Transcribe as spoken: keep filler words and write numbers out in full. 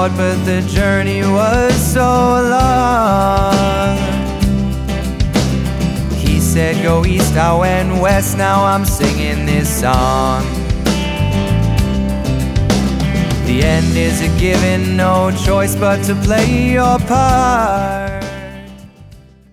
short, but the journey was so long. He said go east, I went west, now I'm singing this song. The end is a given, no choice but to play your part.